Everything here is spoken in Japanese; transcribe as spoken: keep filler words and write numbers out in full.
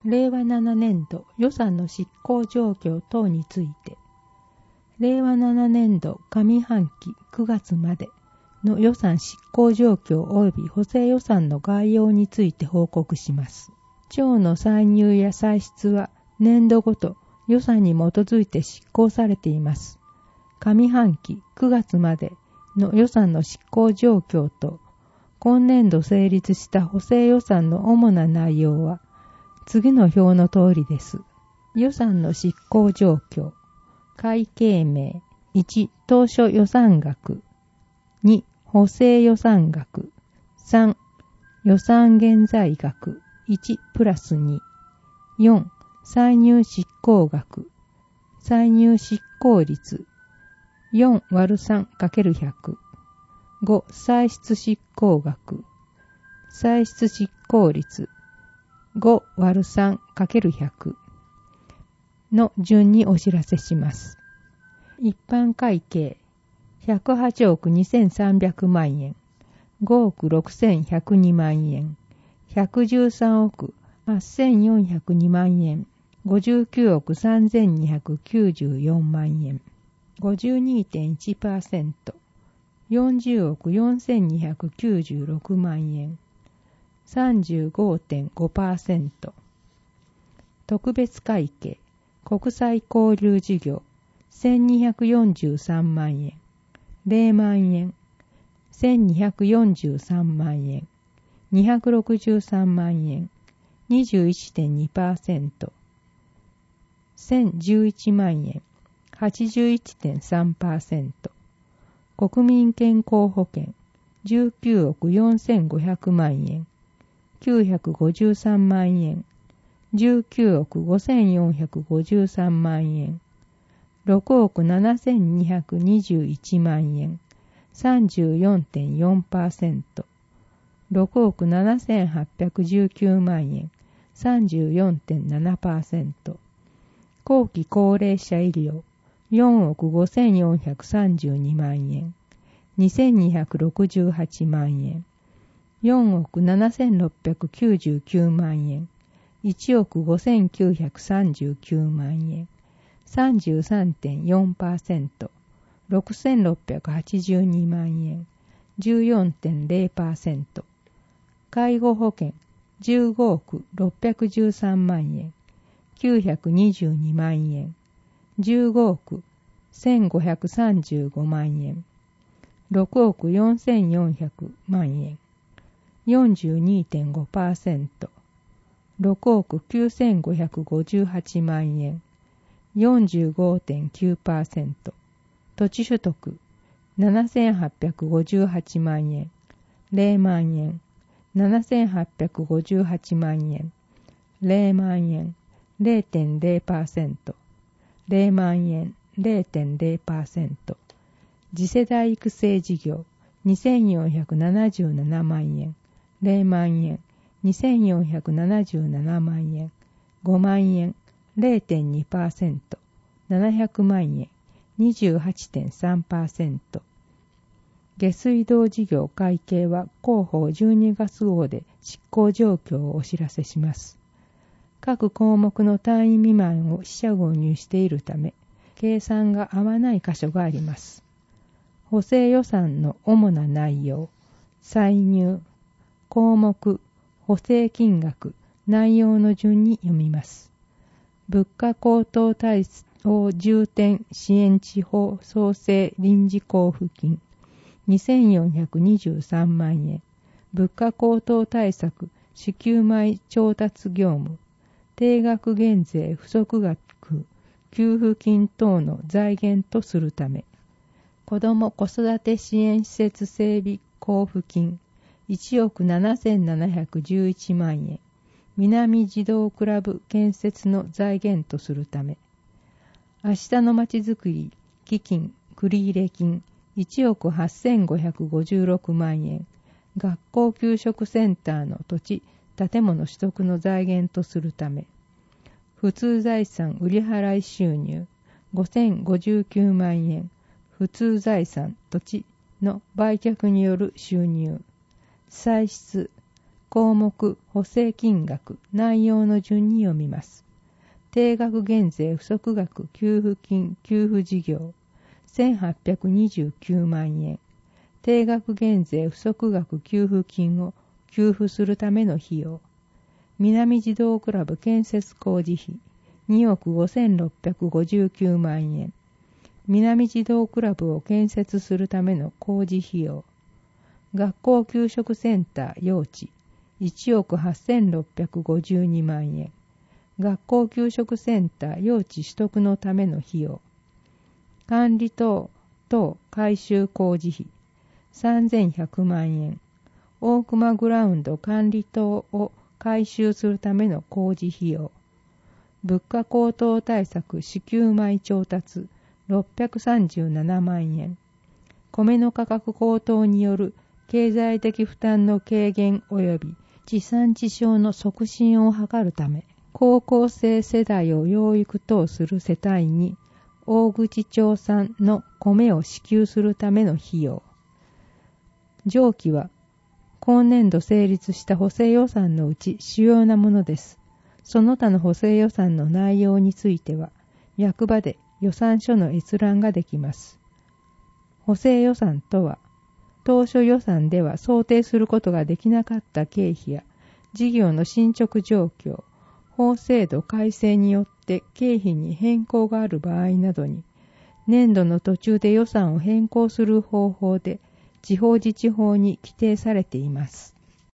れいわななねんど予算の執行状況等について、れいわななねんど上半期くがつまでの予算執行状況及び補正予算の概要について報告します。庁の歳入や歳出は年度ごと予算に基づいて執行されています。上半期くがつまでの予算の執行状況と今年度成立した補正予算の主な内容は次の表の通りです。予算の執行状況。会計名。いち、当初予算額。に、補正予算額。さん、予算現在額。いちプラスに。よん、歳入執行額。歳入執行率。よんわるさんかけるひゃく。ご、歳出執行額。歳出執行率。ごわるさんかけるひゃく の順にお知らせします。一般会計ひゃくはちおくにせんさんびゃくまんえん、ごおくろくせんひゃくにまんえん、ひゃくじゅうさんおくはっせんよんひゃくにまんえん、ごじゅうきゅうおくさんぜんにひゃくきゅうじゅうよんまんえん、ごじゅうにてんいちパーセント、よんじゅうおくよんせんにひゃくきゅうじゅうろくまんえん、さんじゅうごてんごパーセント。特別会計国際交流事業せんにひゃくよんじゅうさんまんえん、れいまんえん、せんにひゃくよんじゅうさんまんえん、にひゃくろくじゅうさんまんえん、にじゅういちてんにパーセント、せんじゅういちまんえん、はちじゅういちてんさんパーセント。国民健康保険じゅうきゅうおくよんせんごひゃくまんえん、きゅうひゃくごじゅうさんまんえん、じゅうきゅうおくごせんよんひゃくごじゅうさんまんえん、ろくおくななせんにひゃくにじゅういちまんえん、さんじゅうよんてんよんパーセント、ろくおくななせんはっぴゃくじゅうきゅうまんえん、さんじゅうよんてんななパーセント、後期高齢者医療よんおくごせんよんひゃくさんじゅうにまんえん、にせんにひゃくろくじゅうはちまんえん、よんおくななせんろっぴゃくきゅうじゅうきゅうまんえん、いちおくごせんきゅうひゃくさんじゅうきゅうまんえん、さんじゅうさんてんよんパーセント、ろくせんろっぴゃくはちじゅうにまんえん、じゅうよんてんれいパーセント、介護保険じゅうごおくろっぴゃくじゅうさんまんえん、きゅうひゃくにじゅうにまんえん、じゅうごおくせんごひゃくさんじゅうごまんえん、ろくおくよんせんよんひゃくまんえん、よんじゅうにてんごパーセント、ろくおくきゅうせんごひゃくごじゅうはちまんえん、よんじゅうごてんきゅうパーセント、土地所得ななせんはっぴゃくごじゅうはちまんえん、れいまんえん、ななせんはっぴゃくごじゅうはちまんえん、れいまんえん、れいてんれいパーセント、れいまんえん、れいてんれいパーセント、次世代育成事業にせんよんひゃくななじゅうななまんえん、れいまんえん、にせんよんひゃくななじゅうななまんえん、ごまんえん、れいてんにパーセント、ななひゃくまんえん、にじゅうはちてんさんパーセント。下水道事業会計は広報じゅうにがつ号で執行状況をお知らせします。各項目の単位未満を四捨五入しているため、計算が合わない箇所があります。補正予算の主な内容、歳入、項目、補正金額、内容の順に読みます。物価高騰対応重点支援地方創生臨時交付金にせんよんひゃくにじゅうさんまんえん、物価高騰対策支給米調達業務、定額減税不足額給付金等の財源とするため、子ども子育て支援施設整備交付金いちおくななせんななひゃくじゅういちまんえん、南児童クラブ建設の財源とするため、明日のまちづくり基金繰入金いちおくはっせんごひゃくごじゅうろくまんえん、学校給食センターの土地建物取得の財源とするため、普通財産売払収入ごせんごじゅうきゅうまんえん、普通財産土地の売却による収入、歳出項目、補正金額、内容の順に読みます。定額減税不足額給付金給付事業せんはっぴゃくにじゅうきゅうまんえん。定額減税不足額給付金を給付するための費用。南児童クラブ建設工事費におくごせんろっぴゃくごじゅうきゅうまんえん。南児童クラブを建設するための工事費用。学校給食センター用地いちおくはっせんろっぴゃくごじゅうにまんえん。学校給食センター用地取得のための費用。管理棟等改修工事費さんぜんひゃくまんえん。大熊グラウンド管理棟を改修するための工事費用。物価高騰対策支給米調達ろっぴゃくさんじゅうななまんえん。米の価格高騰による経済的負担の軽減及び地産地消の促進を図るため、高校生世代を養育等する世帯に大口町産の米を支給するための費用。上記は今年度成立した補正予算のうち主要なものです。その他の補正予算の内容については、役場で予算書の閲覧ができます。補正予算とは、当初予算では想定することができなかった経費や事業の進捗状況、法制度改正によって経費に変更がある場合などに、年度の途中で予算を変更する方法で地方自治法に規定されています。